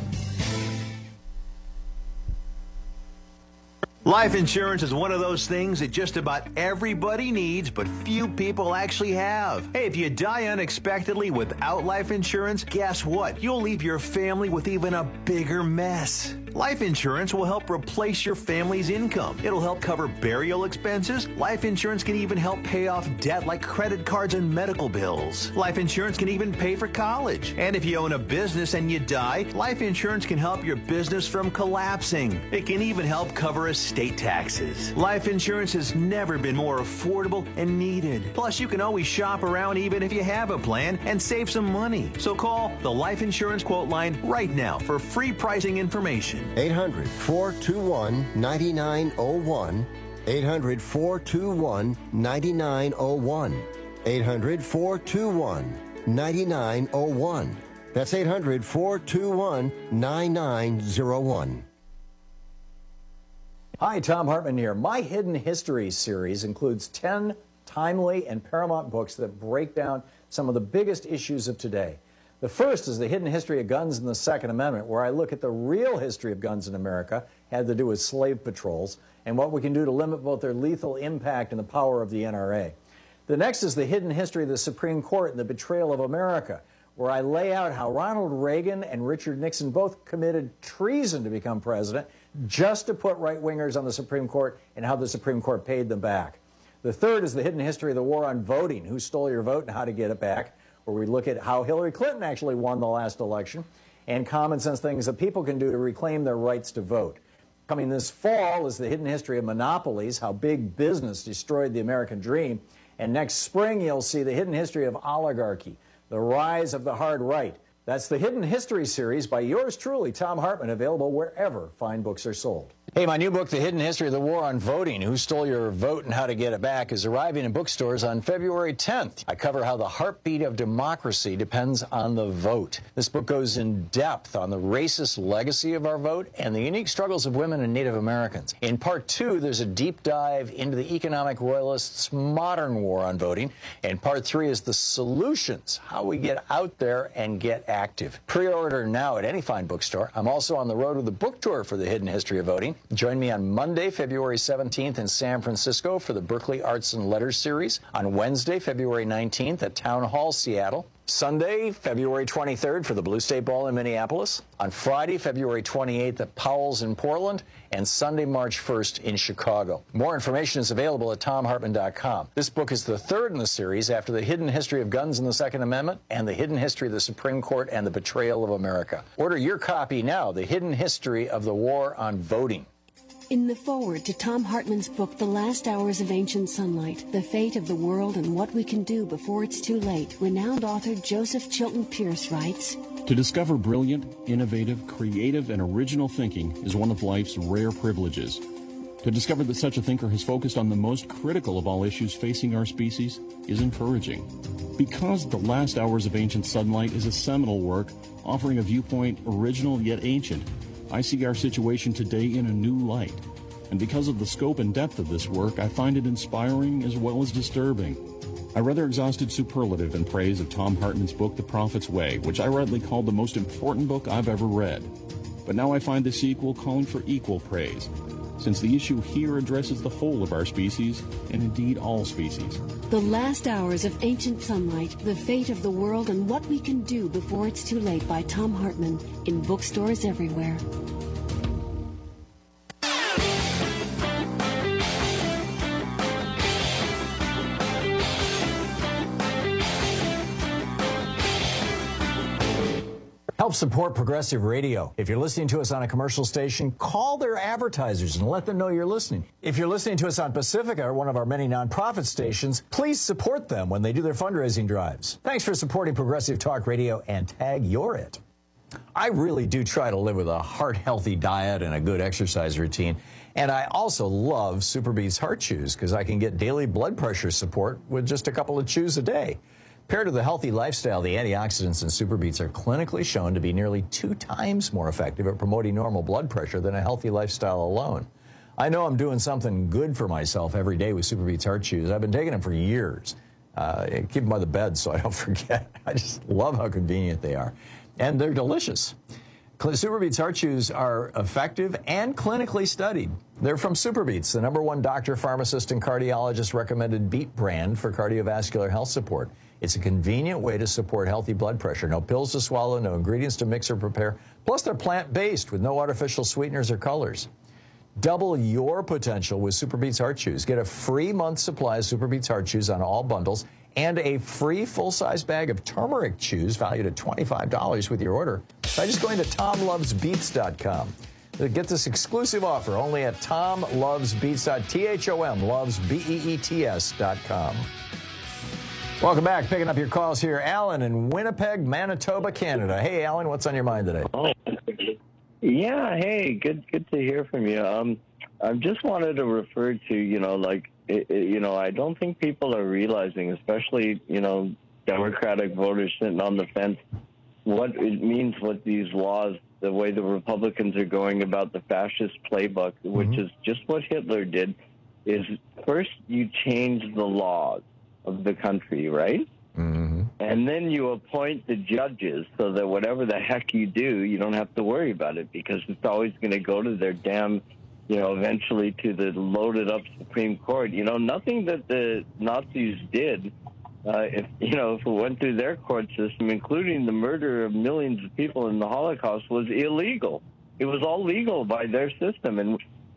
Life insurance is one of those things that just about everybody needs, but few people actually have. Hey, if you die unexpectedly without life insurance, guess what? You'll leave your family with even a bigger mess. Life insurance will help replace your family's income. It'll help cover burial expenses. Life insurance can even help pay off debt like credit cards and medical bills. Life insurance can even pay for college. And if you own a business and you die, life insurance can help your business from collapsing. It can even help cover estate taxes. Life insurance has never been more affordable and needed. Plus, you can always shop around even if you have a plan and save some money. So call the Life Insurance Quote Line right now for free pricing information. 800-421-9901. 800-421-9901. 800-421-9901. That's 800-421-9901. Hi, Thom Hartmann here. My Hidden History series includes 10 timely and paramount books that break down some of the biggest issues of today. The first is The Hidden History of Guns and the Second Amendment, where I look at the real history of guns in America, had to do with slave patrols, and what we can do to limit both their lethal impact and the power of the NRA. The next is The Hidden History of the Supreme Court and the Betrayal of America, where I lay out how Ronald Reagan and Richard Nixon both committed treason to become president just to put right-wingers on the Supreme Court and how the Supreme Court paid them back. The third is the hidden history of the war on voting, who stole your vote and how to get it back, where we look at how Hillary Clinton actually won the last election and common sense things that people can do to reclaim their rights to vote. Coming this fall is the hidden history of monopolies, how big business destroyed the American dream. And next spring, you'll see the hidden history of oligarchy, the rise of the hard right. That's the Hidden History series by yours truly, Thom Hartmann, available wherever fine books are sold. Hey, my new book, The Hidden History of the War on Voting, Who Stole Your Vote and How to Get It Back, is arriving in bookstores on February 10th. I cover how the heartbeat of democracy depends on the vote. This book goes in depth on the racist legacy of our vote and the unique struggles of women and Native Americans. In part 2, there's a deep dive into the economic royalists' modern war on voting. And part 3 is the solutions, how we get out there and get active. Pre-order now at any fine bookstore. I'm also on the road with a book tour for The Hidden History of Voting. Join me on Monday, February 17th in San Francisco for the Berkeley Arts and Letters series. On Wednesday, February 19th at Town Hall, Seattle. Sunday, February 23rd for the Blue State Ball in Minneapolis. On Friday, February 28th at Powell's in Portland. And Sunday, March 1st in Chicago. More information is available at TomHartmann.com. This book is the third in the series after The Hidden History of Guns and the Second Amendment and The Hidden History of the Supreme Court and the Betrayal of America. Order your copy now, The Hidden History of the War on Voting. In the foreword to Thom Hartmann's book, The Last Hours of Ancient Sunlight, The Fate of the World and What We Can Do Before It's Too Late, renowned author Joseph Chilton Pierce writes, To discover brilliant, innovative, creative, and original thinking is one of life's rare privileges. To discover that such a thinker has focused on the most critical of all issues facing our species is encouraging. Because The Last Hours of Ancient Sunlight is a seminal work offering a viewpoint original yet ancient, I see our situation today in a new light. And because of the scope and depth of this work, I find it inspiring as well as disturbing. I rather exhausted superlative in praise of Thom Hartmann's book, The Prophet's Way, which I rightly called the most important book I've ever read. But now I find the sequel calling for equal praise, since the issue here addresses the whole of our species, and indeed all species. The Last Hours of Ancient Sunlight, The Fate of the World and What We Can Do Before It's Too Late by Thom Hartmann, in bookstores everywhere. Help support Progressive Radio. If you're listening to us on a commercial station, call their advertisers and let them know you're listening. If you're listening to us on Pacifica, or one of our many nonprofit stations, please support them when they do their fundraising drives. Thanks for supporting Progressive Talk Radio and tag you're it. I really do try to live with a heart-healthy diet and a good exercise routine. And I also love SuperBeets Heart Chews because I can get daily blood pressure support with just a couple of chews a day. Paired with a healthy lifestyle, the antioxidants in SuperBeets are clinically shown to be nearly 2 times more effective at promoting normal blood pressure than a healthy lifestyle alone. I know I'm doing something good for myself every day with SuperBeets Heart Chews. I've been taking them for years. I keep them by the bed so I don't forget. I just love how convenient they are. And they're delicious. SuperBeets Heart Chews are effective and clinically studied. They're from SuperBeets, the #1 doctor, pharmacist, and cardiologist recommended beet brand for cardiovascular health support. It's a convenient way to support healthy blood pressure. No pills to swallow, no ingredients to mix or prepare. Plus, they're plant-based with no artificial sweeteners or colors. Double your potential with SuperBeets Heart Chews. Get a free month supply of SuperBeets Heart Chews on all bundles and a free full-size bag of turmeric chews valued at $25 with your order by just going to TomLovesBeets.com. Get this exclusive offer only at TomLovesBeets.com, TomLovesBeets.com. Welcome back. Picking up your calls here. Alan in Winnipeg, Manitoba, Canada. Hey, Alan, what's on your mind today? Yeah, hey, good to hear from you. I just wanted to refer to, I don't think people are realizing, especially, Democratic voters sitting on the fence, what it means with these laws, the way the Republicans are going about the fascist playbook, which is just what Hitler did, is first you change the laws of the country, right? Mm-hmm. And then you appoint the judges so that whatever the heck you do, you don't have to worry about it because it's always going to go to their damn, eventually to the loaded up Supreme Court. Nothing that the Nazis did, if it went through their court system, including the murder of millions of people in the Holocaust, was illegal. It was all legal by their system. And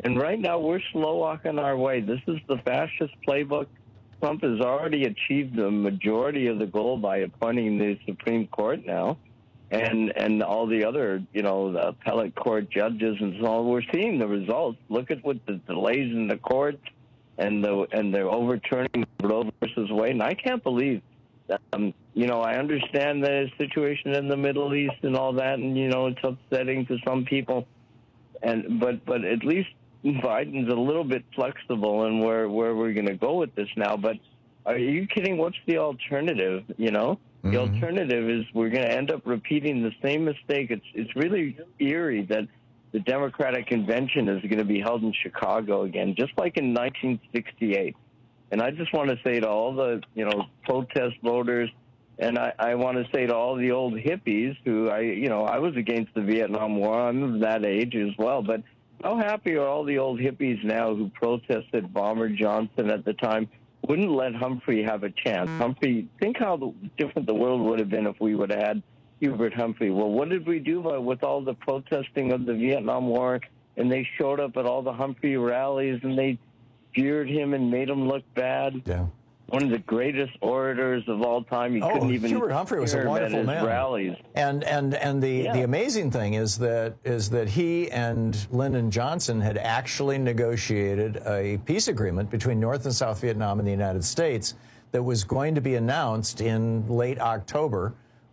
And right now, we're slow walking our way. This is the fascist playbook. Trump has already achieved the majority of the goal by appointing the Supreme Court now, and all the other, the appellate court judges and so on. We're seeing the results. Look at what the delays in the courts and the overturning Roe versus Wade. And I can't believe, I understand the situation in the Middle East and all that, and it's upsetting to some people, but at least Biden's a little bit flexible in where we're going to go with this now. But are you kidding? What's the alternative? The alternative is we're going to end up repeating the same mistake. It's really eerie that the Democratic convention is going to be held in Chicago again, just like in 1968. And I just want to say to all the, protest voters, and I want to say to all the old hippies who I was against the Vietnam War. I'm of that age as well. But how happy are all the old hippies now who protested Bomber Johnson at the time? Wouldn't let Humphrey have a chance. Humphrey, think how different the world would have been if we would have had Hubert Humphrey. Well, what did we do with all the protesting of the Vietnam War? And they showed up at all the Humphrey rallies, and they jeered him and made him look bad. Yeah. One of the greatest orators of all time. Couldn't even Hubert Humphrey was a wonderful man. Rallies. And the amazing thing is that he and Lyndon Johnson had actually negotiated a peace agreement between North and South Vietnam and the United States that was going to be announced in late October,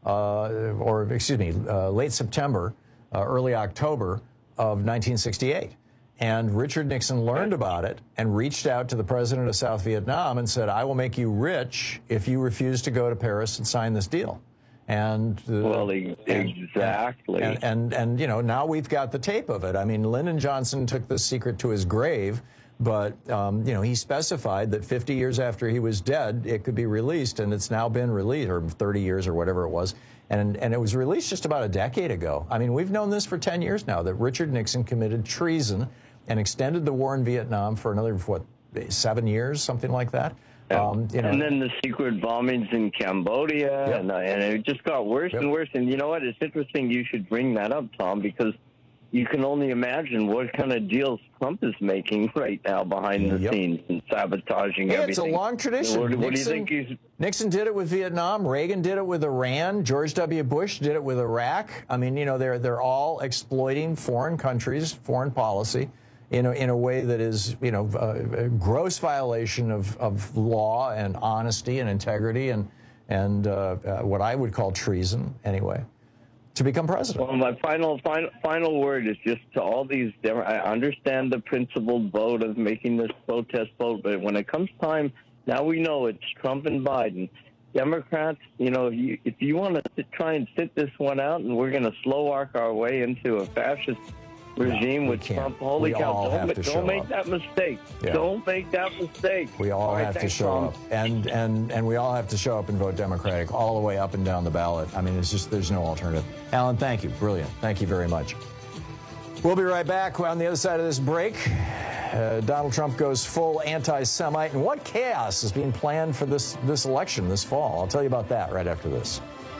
late September, early October of 1968. And Richard Nixon learned about it and reached out to the president of South Vietnam and said, I will make you rich if you refuse to go to Paris and sign this deal. And exactly. And now we've got the tape of it. I mean, Lyndon Johnson took this secret to his grave, but, he specified that 50 years after he was dead, it could be released, and it's now been released, or 30 years or whatever it was. And it was released just about a decade ago. I mean, we've known this for 10 years now, that Richard Nixon committed treason and extended the war in Vietnam for another, 7 years, something like that. And then the secret bombings in Cambodia, and it just got worse and worse. And you know what? It's interesting you should bring that up, Tom, because you can only imagine what kind of deals Trump is making right now behind the scenes and sabotaging everything. It's a long tradition. What do you think Nixon did it with Vietnam. Reagan did it with Iran. George W. Bush did it with Iraq. I mean, they're all exploiting foreign countries, foreign policy, in a way that is, a gross violation of law and honesty and integrity and what I would call treason, anyway, to become president. Well, my final word is just to all these. I understand the principled vote of making this protest vote, but when it comes time, now we know it's Trump and Biden. Democrats, if you want to try and sit this one out, and we're going to slow walk our way into a fascist regime with Trump. Holy cow! Don't make that mistake. Yeah. Don't make that mistake. We all have to show up, and we all have to show up and vote Democratic all the way up and down the ballot. I mean, it's just there's no alternative. Alan, thank you, brilliant. Thank you very much. We'll be right back on the other side of this break. Donald Trump goes full anti-Semite, and what chaos is being planned for this election this fall? I'll tell you about that right after this.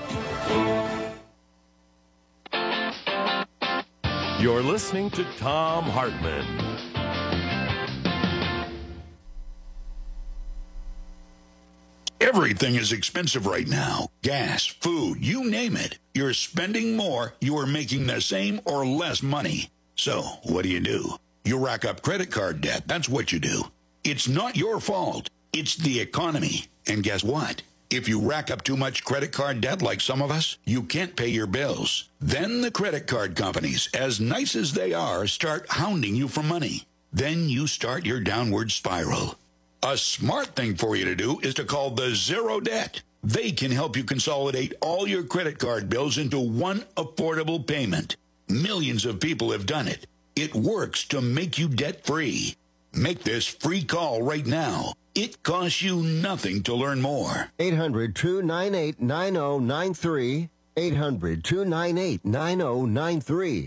You're listening to Thom Hartmann. Everything is expensive right now. Gas, food, you name it. You're spending more, you are making the same or less money. So, what do? You rack up credit card debt. That's what you do. It's not your fault. It's the economy. And guess what? If you rack up too much credit card debt like some of us, you can't pay your bills. Then the credit card companies, as nice as they are, start hounding you for money. Then you start your downward spiral. A smart thing for you to do is to call the Zero Debt. They can help you consolidate all your credit card bills into one affordable payment. Millions of people have done it. It works to make you debt-free. Make this free call right now. It costs you nothing to learn more. 800-298-9093. 800-298-9093.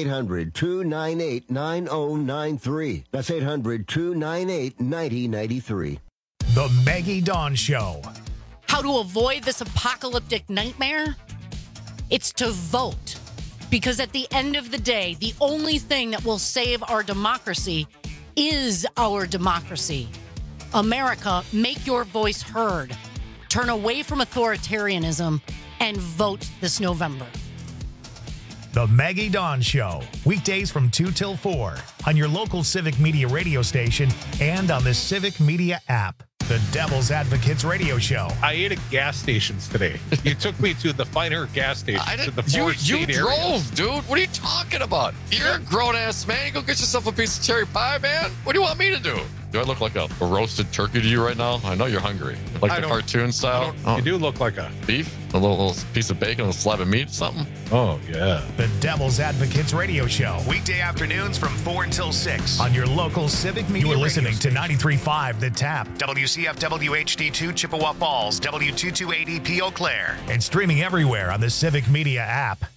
800-298-9093. That's 800-298-9093. The Maggie Dawn Show. How to avoid this apocalyptic nightmare? It's to vote. Because at the end of the day, the only thing that will save our democracy is our democracy. America, make your voice heard. Turn away from authoritarianism and vote this November. The Maggie Dawn Show, weekdays from 2 till 4 on your local Civic Media radio station and on the Civic Media app. The Devil's Advocates radio show. I ate at gas stations today. You took me to the finer gas stations. You drove, dude. What are you talking about? You're a grown-ass man. You go get yourself a piece of cherry pie, man. What do you want me to do? Do I look like a roasted turkey to you right now? I know you're hungry. Like the cartoon style. You do look like a beef, a little piece of bacon, a slab of meat, something. Oh, yeah. The Devil's Advocates radio show. Weekday afternoons from 4 until 6 on your local Civic Media. You're listening to 93.5 The Tap, WCFW HD2 Chippewa Falls, W228EP Eau Claire, and streaming everywhere on the Civic Media app.